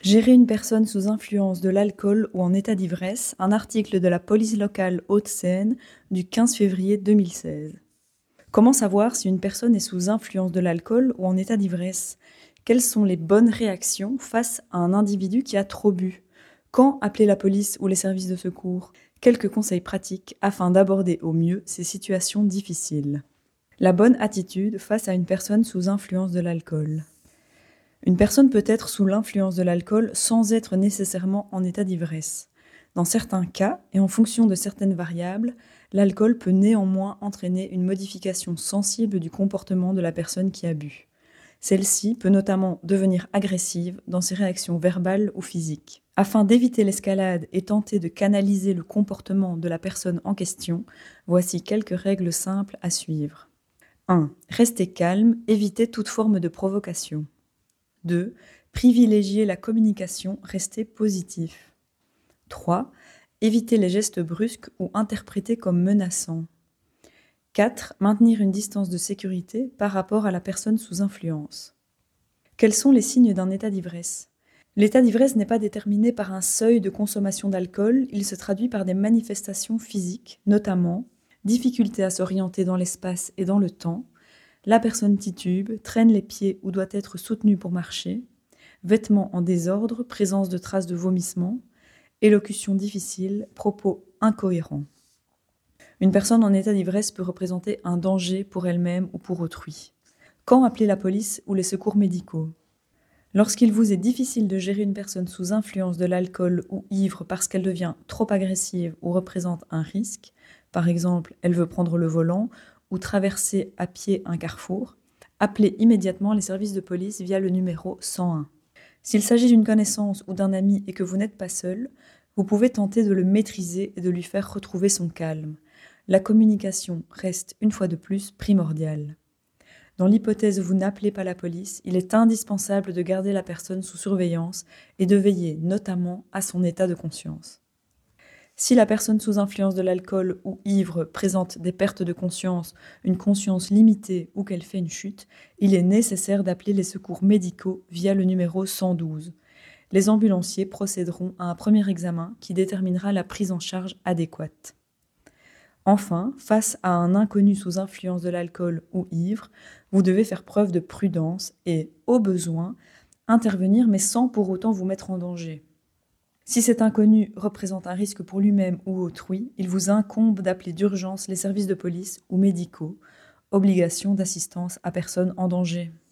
Gérer une personne sous influence de l'alcool ou en état d'ivresse, un article de la police locale Hauts-de-Seine du 15 février 2016. Comment savoir si une personne est sous influence de l'alcool ou en état d'ivresse? Quelles sont les bonnes réactions face à un individu qui a trop bu? Quand appeler la police ou les services de secours? Quelques conseils pratiques afin d'aborder au mieux ces situations difficiles. La bonne attitude face à une personne sous influence de l'alcool. Une personne peut être sous l'influence de l'alcool sans être nécessairement en état d'ivresse. Dans certains cas, et en fonction de certaines variables, l'alcool peut néanmoins entraîner une modification sensible du comportement de la personne qui a bu. Celle-ci peut notamment devenir agressive dans ses réactions verbales ou physiques. Afin d'éviter l'escalade et tenter de canaliser le comportement de la personne en question, voici quelques règles simples à suivre. 1. Restez calme, évitez toute forme de provocation. 2. Privilégier la communication, rester positif. 3. Éviter les gestes brusques ou interprétés comme menaçants. 4. Maintenir une distance de sécurité par rapport à la personne sous influence. Quels sont les signes d'un état d'ivresse? L'état d'ivresse n'est pas déterminé par un seuil de consommation d'alcool, il se traduit par des manifestations physiques, notamment difficulté à s'orienter dans l'espace et dans le temps, la personne titube, traîne les pieds ou doit être soutenue pour marcher, vêtements en désordre, présence de traces de vomissement, élocution difficile, propos incohérents. Une personne en état d'ivresse peut représenter un danger pour elle-même ou pour autrui. Quand appeler la police ou les secours médicaux? Lorsqu'il vous est difficile de gérer une personne sous influence de l'alcool ou ivre parce qu'elle devient trop agressive ou représente un risque, par exemple, elle veut prendre le volant ou traverser à pied un carrefour, appelez immédiatement les services de police via le numéro 101. S'il s'agit d'une connaissance ou d'un ami et que vous n'êtes pas seul, vous pouvez tenter de le maîtriser et de lui faire retrouver son calme. La communication reste, une fois de plus, primordiale. Dans l'hypothèse où vous n'appelez pas la police, il est indispensable de garder la personne sous surveillance et de veiller notamment à son état de conscience. Si la personne sous influence de l'alcool ou ivre présente des pertes de conscience, une conscience limitée ou qu'elle fait une chute, il est nécessaire d'appeler les secours médicaux via le numéro 112. Les ambulanciers procéderont à un premier examen qui déterminera la prise en charge adéquate. Enfin, face à un inconnu sous influence de l'alcool ou ivre, vous devez faire preuve de prudence et, au besoin, intervenir mais sans pour autant vous mettre en danger. Si cet inconnu représente un risque pour lui-même ou autrui, il vous incombe d'appeler d'urgence les services de police ou médicaux. Obligation d'assistance à personne en danger.